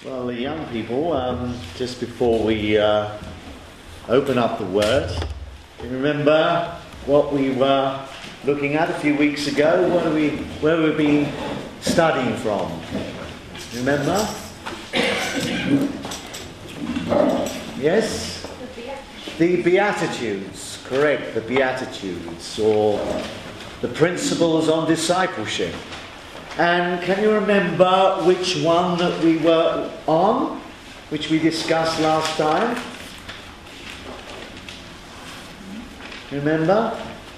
Well, the young people, just before we open up the Word, you remember what we were looking at a few weeks ago? Where we've been studying from? Remember? Yes? The Beatitudes, correct, the Beatitudes, or the principles on discipleship. And can you remember which one that we were on, which we discussed last time? Remember?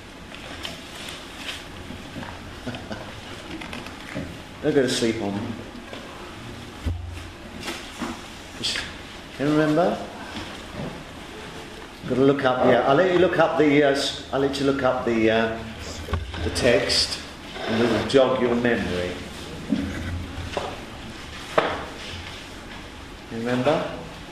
Don't go to sleep on me. Can you remember? Got to look up. Yeah, I'll let you look up the text, and it will jog your memory. You remember?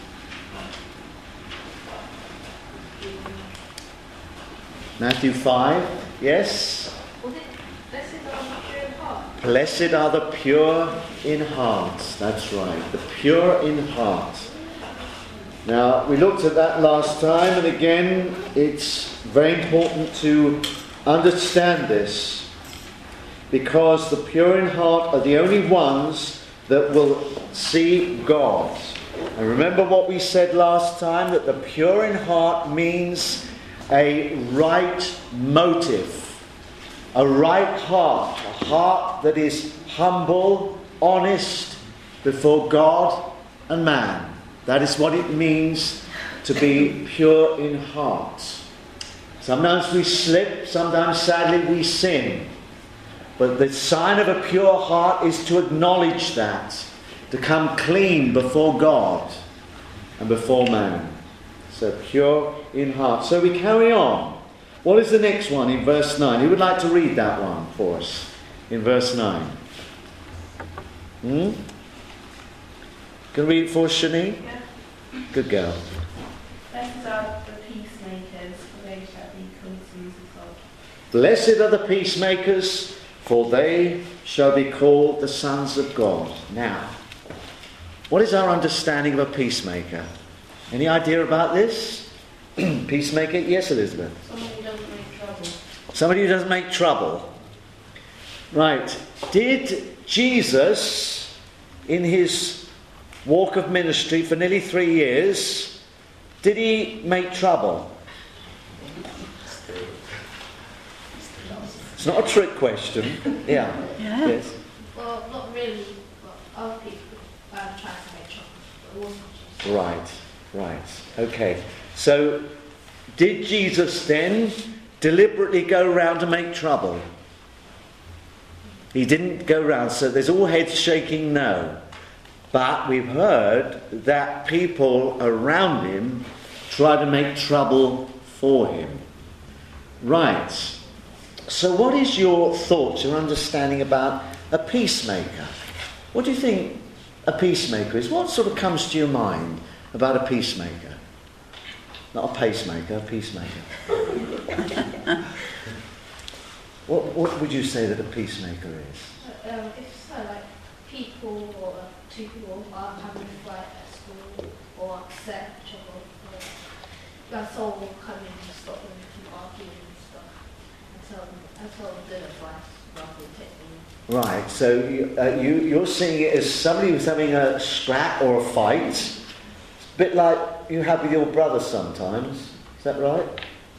Matthew 5. Yes. Was it blessed are the pure in heart? Blessed are the pure in heart. That's right. The pure in heart. Now, we looked at that last time, and again, it's very important to understand this, because the pure in heart are the only ones that will see God. And remember what we said last time, that the pure in heart means a right motive, a right heart, a heart that is humble, honest before God and man. That is what it means to be pure in heart. Sometimes we slip, sometimes sadly we sin. But the sign of a pure heart is to acknowledge that, to come clean before God and before man. So pure in heart. So we carry on. What is the next one in verse 9? Who would like to read that one for us in verse 9? Can you read it for us, Shani? Yeah. Good girl. Blessed are the peacemakers, for they shall be called sons of God. Blessed are the peacemakers, for they shall be called the sons of God. Now, what is our understanding of a peacemaker? Any idea about this? Peacemaker? Yes, Elizabeth. Someone who doesn't make trouble. Somebody who doesn't make trouble. Right. Did Jesus, in his walk of ministry for nearly 3 years, did he make trouble? It's not a trick question. Yeah. Yes. Well, not really, but other people tried to make trouble, but it wasn't just. Right. Okay. So, did Jesus then deliberately go around to make trouble? He didn't go around, so there's all heads shaking no. But we've heard that people around him try to make trouble for him. Right. So what is your thoughts, your understanding about a peacemaker? What do you think a peacemaker is? What sort of comes to your mind about a peacemaker? Not a pacemaker, a peacemaker. What would you say that a peacemaker is? If so, like people or two people are having a fight at school or upset each other, that's all will come in to stop them from arguing and stuff. And tell them good advice rather than taking. Right, so you're seeing it as somebody who's having a scrap or a fight. It's a bit like you have with your brother sometimes. Is that right?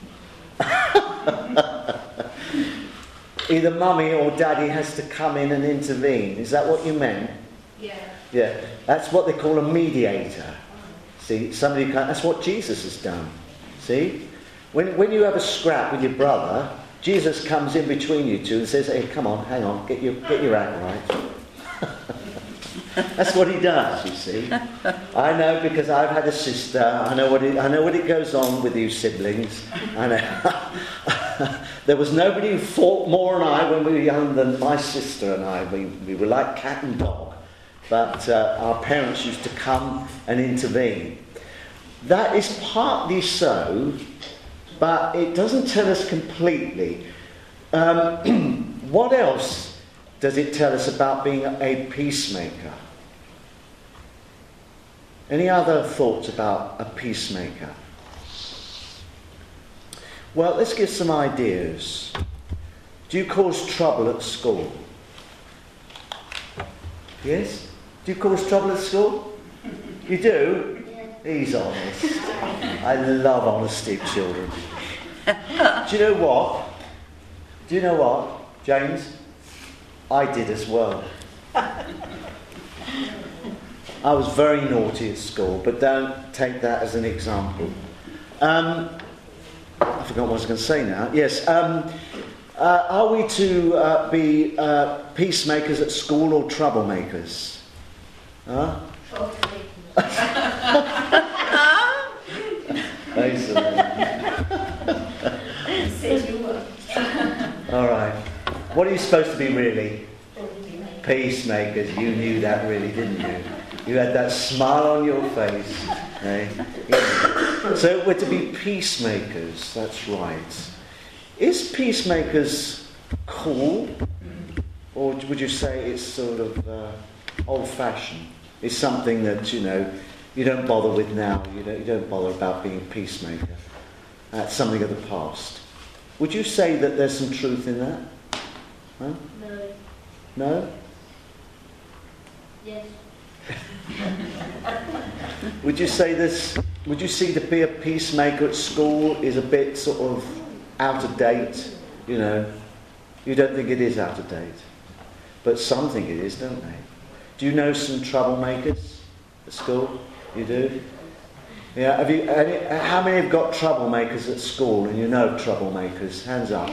Either mummy or daddy has to come in and intervene. Is that what you meant? Yeah. That's what they call a mediator. See, somebody can, that's what Jesus has done. See? When you have a scrap with your brother, Jesus comes in between you two and says, "Hey, come on, hang on, get your act right." That's what he does, you see. I know, because I've had a sister. I know what it goes on with you siblings. I know. There was nobody who fought more than I when we were young than my sister and I. We were like cat and dog. But our parents used to come and intervene. That is partly so, but it doesn't tell us completely. What else does it tell us about being a peacemaker? Any other thoughts about a peacemaker? Well, let's give some ideas. Do you cause trouble at school? Yes? Do you cause trouble at school? You do? He's honest. I love honesty of children. Do you know what? Do you know what, James? I did as well. I was very naughty at school, but don't take that as an example. I forgot what I was going to say now. Yes, are we to be peacemakers at school or troublemakers? Huh? All right. What are you supposed to be really? Peacemakers. You knew that really, didn't you? You had that smile on your face. Eh? Yeah. So we're to be peacemakers. That's right. Is peacemakers cool? Or would you say it's sort of old-fashioned? It's something that, you don't bother with now. You don't bother about being a peacemaker. That's something of the past. Would you say that there's some truth in that? Huh? No. No? Yes. Would you say this? Would you see to be a peacemaker at school is a bit sort of out of date? You don't think it is out of date, but some think it is, don't they? Do you know some troublemakers at school? You do? Yeah. How many have got troublemakers at school? And you know troublemakers? Hands up.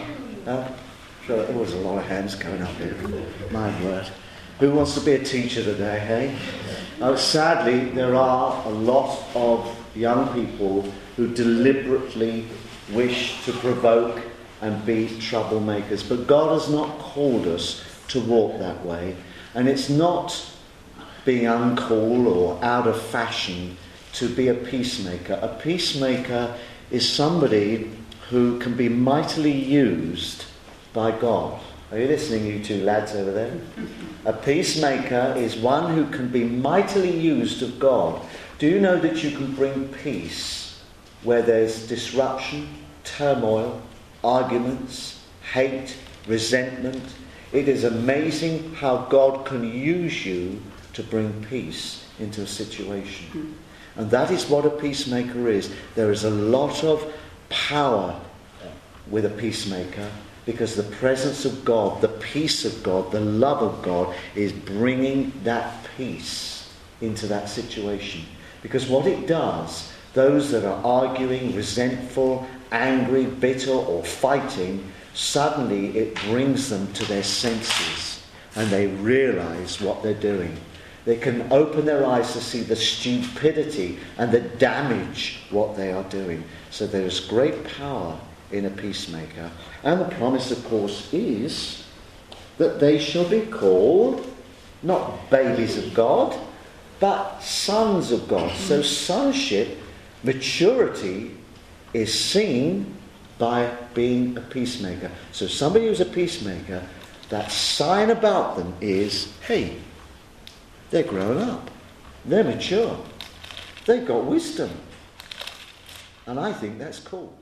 There was a lot of hands going up here. My word. Who wants to be a teacher today, hey? Sadly, there are a lot of young people who deliberately wish to provoke and be troublemakers. But God has not called us to walk that way. And it's not being uncool or out of fashion to be a peacemaker. A peacemaker is somebody who can be mightily used by God. Are you listening, you two lads over there? A peacemaker is one who can be mightily used of God. Do you know that you can bring peace where there's disruption, turmoil, arguments, hate, resentment? It is amazing how God can use you to bring peace into a situation. And that is what a peacemaker is. There is a lot of power with a peacemaker, because the presence of God, the peace of God, the love of God is bringing that peace into that situation. Because what it does, those that are arguing, resentful, angry, bitter or fighting, suddenly it brings them to their senses and they realise what they're doing. They can open their eyes to see the stupidity and the damage what they are doing. So there is great power in a peacemaker. And the promise, of course, is that they shall be called not babies of God, but sons of God. So sonship, maturity, is seen by being a peacemaker. So somebody who's a peacemaker, that sign about them is, hey, they're grown up, they're mature, they've got wisdom. And I think that's cool.